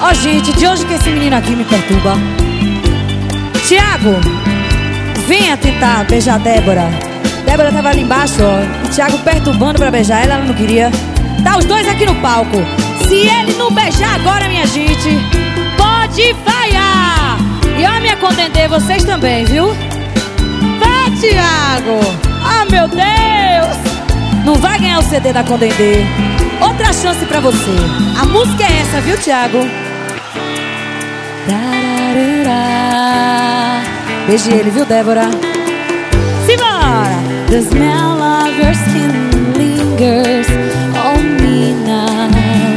Ó, gente, de hoje que esse menino aqui me perturba. Thiago, venha tentar beijar Débora. Débora tava ali embaixo, ó, e Thiago perturbando pra beijar ela, não queria. Tá os dois aqui no palco. Se ele não beijar agora, minha gente, pode vaiar. E ó, minha contender, vocês também, viu? Vai, Thiago. Ah, meu Deus. Não vai ganhar o CD da Contender. Outra chance pra você. A música é essa, viu, Thiago? Beije ele, viu, Débora? Simbora! The smell of your skin lingers on me now.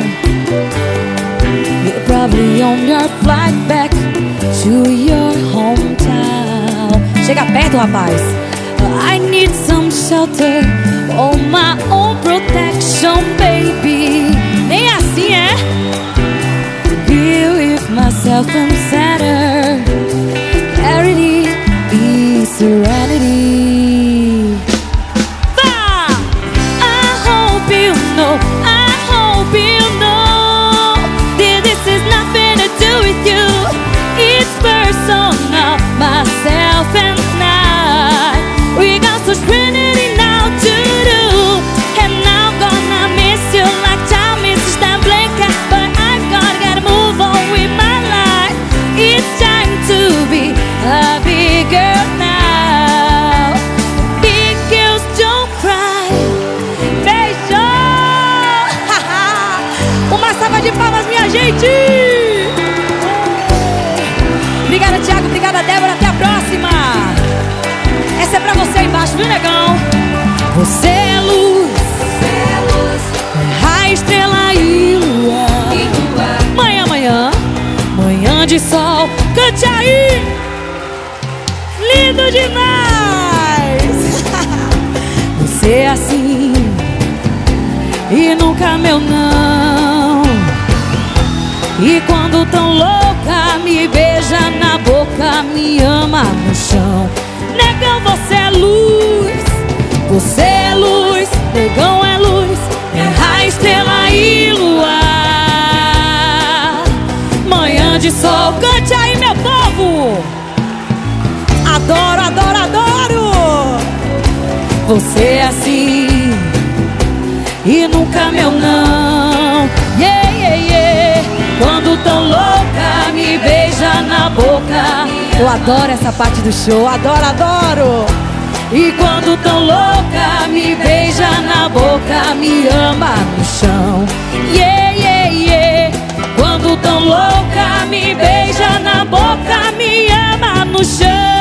You're probably on your flight back to your hometown. Chega perto, rapaz. I need some shelter, oh, my own protection, baby. Nem assim, é? Be with myself and center, clarity, peace, serenity. Va! I hope you know that this is nothing to do with you. It's personal, myself and I. We got such trinity now to do, and I'm gonna miss you like time misses that blanket. But I've gotta move on with my life. It's time to be a big girl now. Big girls don't cry. Beijo! Uma salva de palmas, minha gente! Obrigada, Thiago. Obrigada, Débora. Até a próxima! Essa é pra você aí embaixo, viu, negão? Você é luz, a estrela e lua. Manhã, manhã, manhã de sol. Cante aí! Lindo demais! Você é assim e nunca meu não. E quando tão louca, me beija na boca, me ama no chão. Negão, você é luz, você é luz, negão é luz, é a estrela e lua. Manhã de sol, cante aí, meu povo. Adoro, adoro, adoro. Você é assim e nunca meu não. Yeah, yeah, yeah. Quando tão louca, me beija na boca. Eu adoro essa parte do show, adoro, adoro. E quando tão louca, me beija na boca, me ama no chão. Yeah, yeah, yeah. Quando tão louca, me beija na boca, me ama no chão.